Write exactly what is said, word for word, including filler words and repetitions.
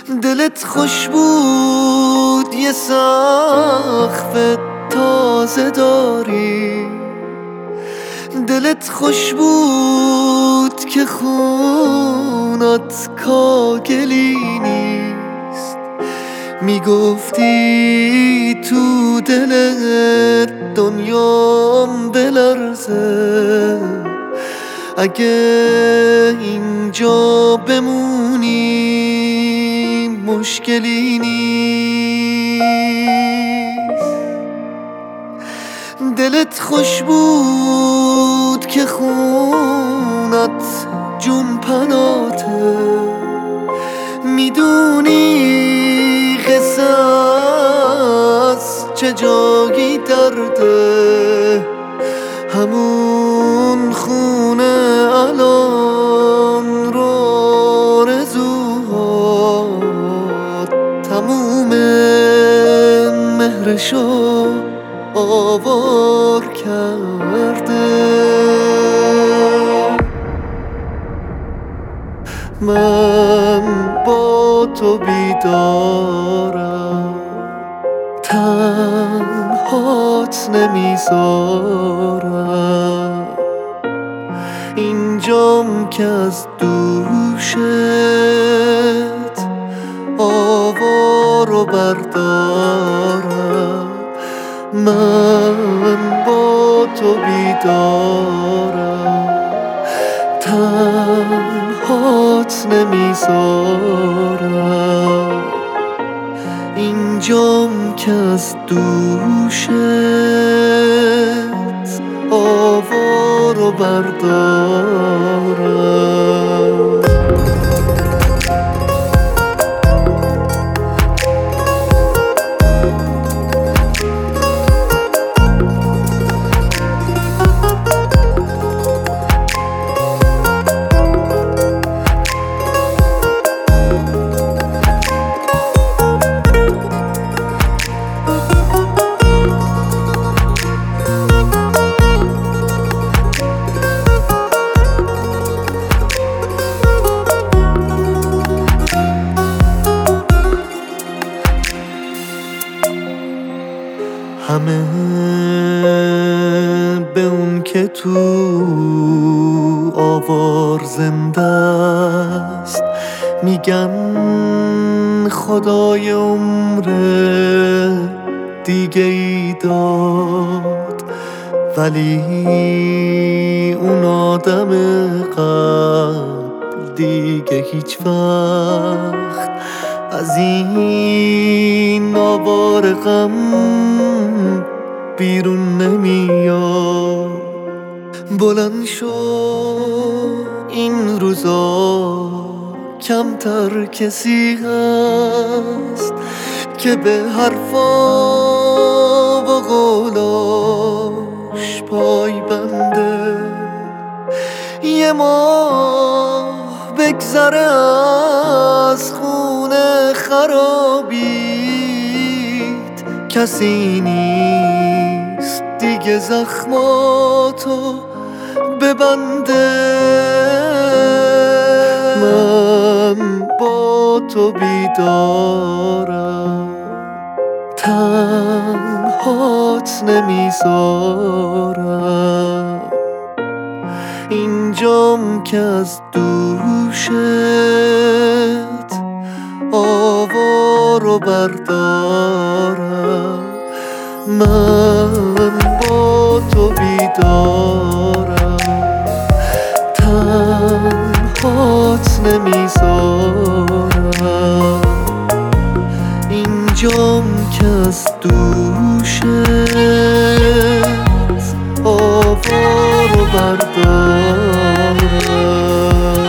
دلت خوش بود یه سقف تازه داری، دلت خوش بود که خونات کاگلی نیست. میگفتی تو دلت دنیام بلرزه، اگه اینجا بمونی مشکلی نیست. دلت خوش بود که خونت جون پناته، میدونی قصه از چه جایی درده، همون خونه الان رو آرزوها تموم مهرشو آوار کرده. من با تو بیدارم، تنهات نمیذارم، اینجام که از دوشت آوارو بردارم. من با تو بیدارم، تنهات نمیذارم، اینجام که از دوشت آوارو بردارم. همه به اون که تو آوار زنده است میگن خدای عمر دیگه ای داد، ولی اون آدم قبل دیگه هیچ وقت از این آوار غم بیرون نمیاد. بلند شو این روزا کمتر کسی هست که به حرفا و قولاش پای بنده. یه ماه بگذره از خونه خرابیت، کسی نیست دیگه زخماتو ببنده. من با تو بیدارم، تنهات نمیذارم، اینجام که از دوشت آوارو بردارم. من با تو بیدارم، تنهات نمیذارم، اینجام که از دوشت آوارو بردارم.